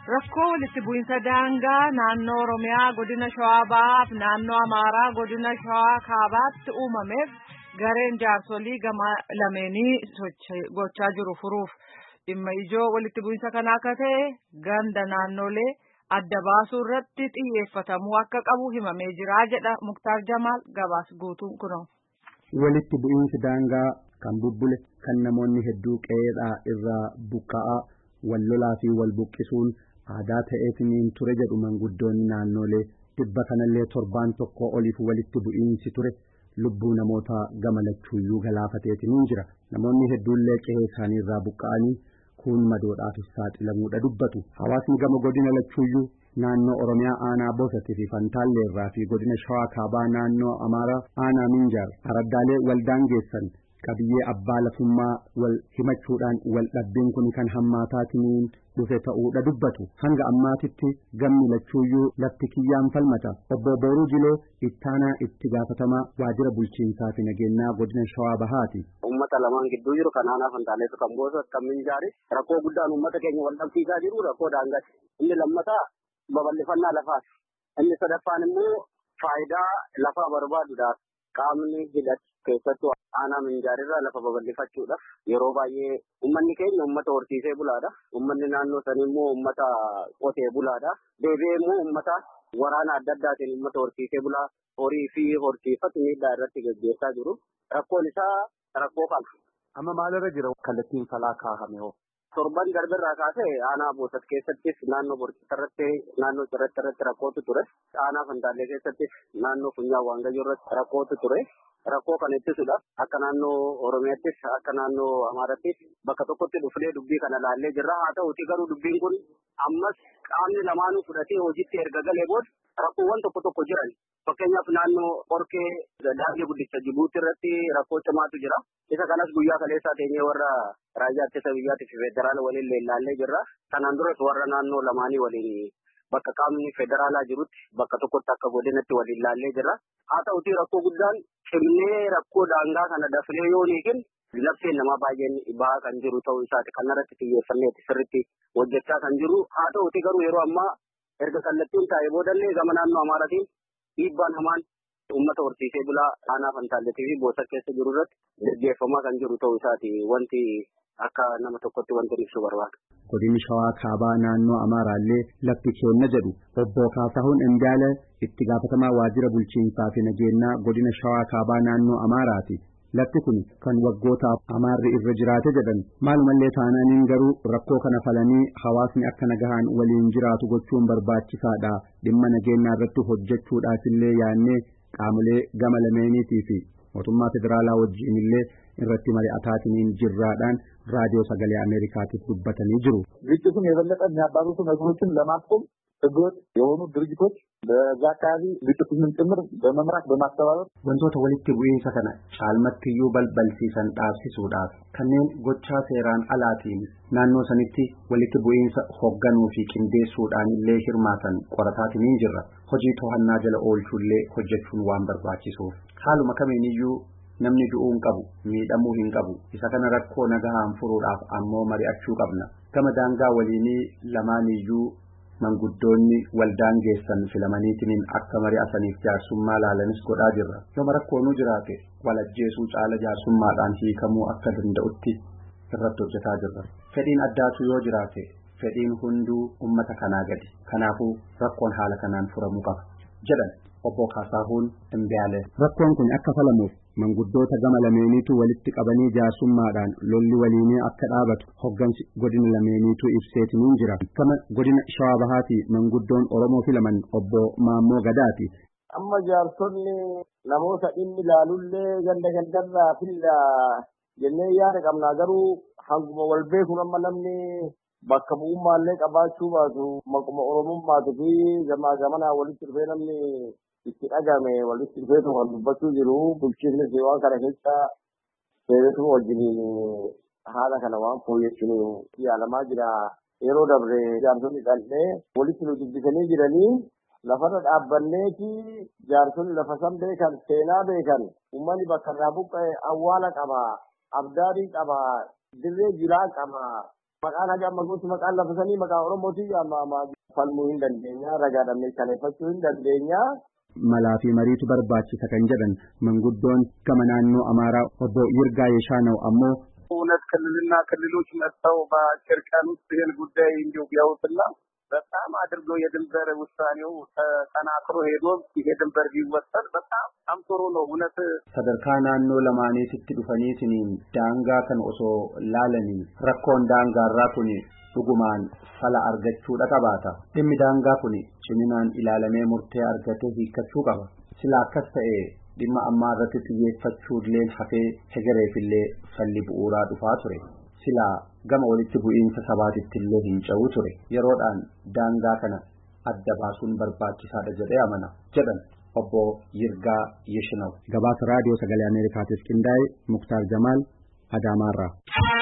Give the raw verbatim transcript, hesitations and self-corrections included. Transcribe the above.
Rakkoo walitti bu'iinsa daangaa naannoo Oromiyaa godina Shawaa Bahaaf naannoo Amaaraa godina Shawaa Kaabaatti uumameef gareen jaarsolii gama lameenii gochaa jiru furuuf dhimma ijoo walitti bu'iinsa kanaa akka ta'e ganda naannolee adda baasuu irratti xiyyeeffatamuu akka qabu himamee jira jedha Muktaar Jamaal gabaas guutuun kunoo. Walitti bu'iinsi daangaa kan bubbule kan namoonni hedduu qe'eedhaa irraa buqqa'aa wal lolaa fi wal buqqisuun aadaa ta'eetiin ture jedhu manguddoonni naannolee dhibba kanallee torbaan tokko oliif walitti bu'iinsi ture lubbuu namoota gama lachuuyyuu galaafateetiin jira. Namoonni hedduullee qe'ee isaanii irraa buqqa'anii kun madoodhaaf saaxilamuudha dubbatu. Hawaasni gama godina lachuuyyuu naannoo Oromiyaa aanaa Boosatii fi Fantaallee irraa fi godina Shawaa Kaabaa naannoo Amaaraa aanaa Minjaar araddaalee waldaan geessan qabiyyee abbaa lafummaa wal himachuudhaan wal dhabbiin kun kan hammaataatiin dhufe ta'uudha dubbatu. Hanga ammaatitti gamni lachuuyyuu lafti kiyyaan falmata. Obbo Booruu Jiloo ittaanaa itti gaafatamaa waajjira bulchiinsaa fi nageenyaa godina Shawaa Bahaati. Uummata lamaan gidduu jiru kan aanaa Fantaaleetu kan Boosat kan Minjaari rakkoo guddaan uummata keenya wal dhabsiisaa jiru rakkoo daangaati. Inni lammataa babal'ifannaa lafaati. Inni sadaffaan immoo faayidaa lafaa barbaaduudhaaf qaamni hidhate keessattuu aanaa Minjaarirraa lafa babal'ifachuudhaaf yeroo baay'ee uummanni keenya uummata horsiisee bulaadha. Uummanni naannoo sanii immoo uummata qotee bulaadha. Deebi'ee immoo uummata waraana adda addaatiin uummata horsiisee bulaa horii fi horsiifatu miidhaa irratti gaggeessaa jiru. Rakkoon isaa rakkoo kana. Amma maalirra jira kallattiin falaa kaahame hoo? Torban darbirraa kaasee aanaa Boosat keessattis naannoo Borcisarratti naannoo Cirratti irratti rakkootu ture. Aanaa Fantaallee keessattis naannoo Funyaan Waangayyoo irratti rakkootu ture. Rakkoo kana ittisuudhaaf akka naannoo Oromiyaattis akka naannoo Amaarattis bakka tokkotti dhufnee dubbii kana laallee jirra. Haa ta'uuti garuu dubbiin kun ammas qaamni lamaanuu fudhatee hojiitti erga galee booda rakkoowwan tokko tokko jiran. Fakkeenyaaf naannoo Qorkee daandii guddicha Jibuutii irratti rakkoo cimaatu jira. Isa kanas guyyaa kaleessaa teenyee warra raayyaa ittisa biyyaatii fi federaala waliin leellaallee jirra. Kanaan duras warra naannoo lamaanii waliin bakka qaamni federaalaa jirutti bakka tokkotti akka godinatti waliin laallee jirra. Haa ta'uuti rakkoo guddaan cimnee rakkoo daangaa kana dafnee yoo hiikin lafteen namaa baay'een bahaa kan jiru ta'uu isaati. Kan irratti xiyyeeffanneeti sirriitti hojjechaa kan jiru. Haa ta'uuti garuu yeroo ammaa erga kallattiin taa'ee boodallee gama naannoo Amaaratiin dhiibbaan hamaan uummata horsiisee bulaa aanaa Fantaalleetii fi Boosat keessa jiru irratti gaggeeffamaa kan jiru ta'uu isaati. Wanti akka nama tokkotti wanti ibsu barbaada. Godinni Shawaa Kaabaa naannoo Amaaraallee lafti keenya jedhu obbo Kaasahuun Indaala itti gaafatamaa waajjira bulchiinsaa fi nageenyaa godina Shawaa Kaabaa naannoo Amaaraati. Lafti kun kan waggootaaf Amaarri irra jiraate jedhan maalumallee taanaaniin garuu rakkoo kana falanii hawaasni akka nagahaan waliin jiraatu gochuun barbaachisaadha. Dhimma nageenyaa irratti hojjechuudhaafillee yaannee qaamolee gama lameeniitii fi mootummaa federaalaa wajjin illee irratti mari'ataatiin jirraadhaan raadiyoo sagalee Ameerikaatiif dubbatanii jiru. ግጭቱን የበለጠ የሚያባብሱ ነገሮችን ለማስቆም ህገወጥ የሆኑ ድርጅቶች በዛ አካባቢ ግጭቱን ጭምር በመምራት በማስተባበር wantoota walitti bu'iinsa kana caalmattiyyuu balbalsiisan dhaabsisuudhaaf kanneen gochaa seeraan alaatiin naannoo sanitti walitti bu'iinsa hoogganuu fi qindeessuudhaan illee hirmaatan qorataatiin jirra. Hojii to'annaa jala oolchuullee hojjechuun waan barbaachisuuf haaluma kamiiniyyuu namni du'uu hin qabu miidhamuu hin qabu. Isa kana rakkoo nagahaan furuudhaaf ammoo mari'achuu qabna. Gama daangaa waliinii lamaaniyyuu manguddoonni waldaan geessan filamaniitiin akka mari'ataniif jaarsummaa laalanis godhaa jirra. Yoo rakkoonuu jiraate walajjeesuu caala jaarsummaadhaan hiikamuu akka danda'utti irratti hojjetaa jirra. Fedhiin addaatu yoo jiraate fedhiin hunduu ummata kanaa gadi. Kanaafuu rakkoon haala kanaan furamuu qaba jedhan obbo Kaasahuun Indaala. Rakkoon kun akka falamuuf manguddoota gama lameeniitu walitti qabanii jaarsummaadhaan lolli waliinii akka dhaabatu hoggansi godina lameeniitu ibseetiin jira. Kama godina Shawaa Bahaati manguddoon Oromoo filaman obbo Maammoo Gadaati. Amma jaarsonni namoota dhimmi ilaalullee ganda gandarraa filla jennee yaada qabnaa garuu hanguma wal beekuun amma namni bakka bu'ummaallee qabaachuu baatu maquma Oromummaatii fi gamaa gamanaa walitti dhufee namni itti dhagame walitti dhufeetu kan dubbachuu jiru. Bulchiinsi waan kana keessa seeretu wajjin haala kana waan fooyyessuun yaalamaa jira. Yeroo dabre jaarsonni dhallee walitti nu dubbisanii jiranii lafarra dhaabbanneeti jaarsonni lafa san beekan seenaa beekan uummanni bakka irraa buqqa'e awwaala qaba abdaarii qaba dirree jiraa qaba Maqaan haga amma gootu maqaan lafa sanii maqaa Oromootii amma amma falmuu hin dandeenya ragaadhaan mirkaneeffachuu hin dandeenya. Malaa fi mariitu barbaachisa kan jedhan manguddoon gama naannoo Amaaraa obbo Yirgaa Yeeshaanoo ammoo እውነት ክልልና ክልሎች መጥተው በአጭር ቀን ውስጥ ይህን ጉዳይ እንዲሁ ቢያውትና በጣም አድርገው የድንበር ውሳኔው ተጠናክሮ ሄዶ ይሄ ድንበር ቢወሰን በጣም ጥሩ ነው። እውነት sadarkaa naannoo lamaaniitti dhufaniitiin daangaa kan osoo laalanii rakkoon daangaarraa kun dhugumaan fala argachuudha qabaata. Dhimmi daangaa kun ciminaan ilaalamee murtee argatee hiikkachuu qaba. Sila akkas ta'e dhimma ammaa irratti xiyyeeffachuullee hafee hegereefillee falli bu'uuraa dhufaa ture. Sila gama walitti bu'iinsa sabaatittillee hin ce'u ture. Yeroodhaan daangaa kana adda baasuun barbaachisaadha jedhee amana jedhan obbo Yirgaa Yeeshaanoo. Gabaasa raadiyoo sagalee Ameerikaatiif qindaa'e Muktaar Jamaal Adaamaarraa.